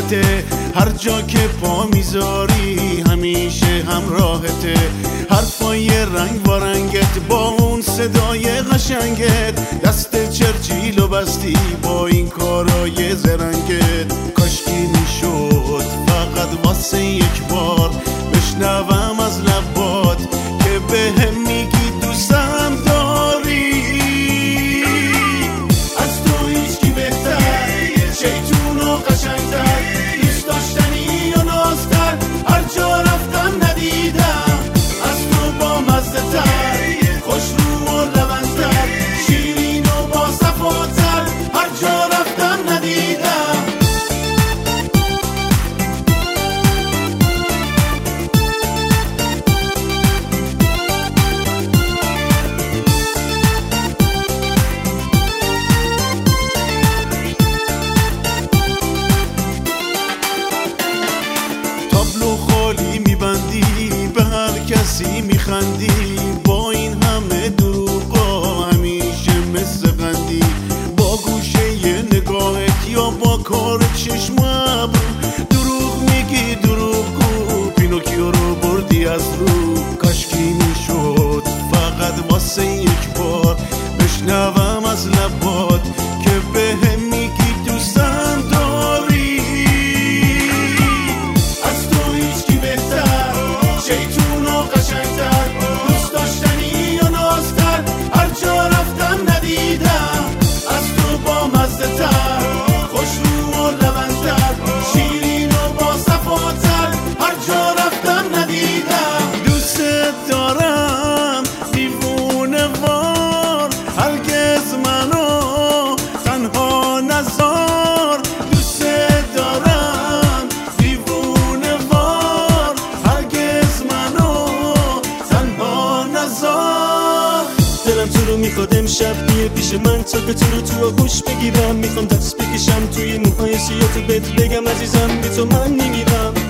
واسطه، هر جا که پا میذاری همیشه همراهته. حرفای رنگ و رنگت با اون صدای قشنگت، دست چرچیلو بستی با این کارای زرنگت. کاشکی میشد فقط واسه یک بار بشنوم از لبات که بهم میگی دوستم داری. از تو هیچکی بهتر، شیطون و قشنگتر، دوست داشتنی و نازتر، هر جا رفتم ندیدم از تو با مزه تر، خوش رو و لبنتر، شیرین و با صفاتر، هر جا رفتم ندیدم. تابلو خالی میبندی، به هر کسی میخندی، با این همه دروغا همیشه مثل قندی. با گوشه نگاهت یا با کار چشم و ابرو، دروغ میگی دروغگو، پینوکیو رو بردی از رو. کاشکی میشد فقط واسه یک بار بشنوم از لبات که بهم میگی دوستم داری. از تو هیچکی بهتر، شیطون و قشنگتر، دوست داشتنی و نازتر، هر جا رفتم ندیدم از تو با مزه تر، خوش رو و لبنتر، شیرین و با صفاتر، هر جا رفتم ندیدم. دوست دارم دیوونه وار، هرگز منو تنها نذار. دوست دارم دیوونه وار، هرگز منو تنها نذار. دلم تو رو میخواد امشب بیه پیش من تا که تو رو تو آغوش بگیرم. میخوام دست بکشم توی موهای سیاه تو بهت بگم عزیزم بی تو من نمیرم.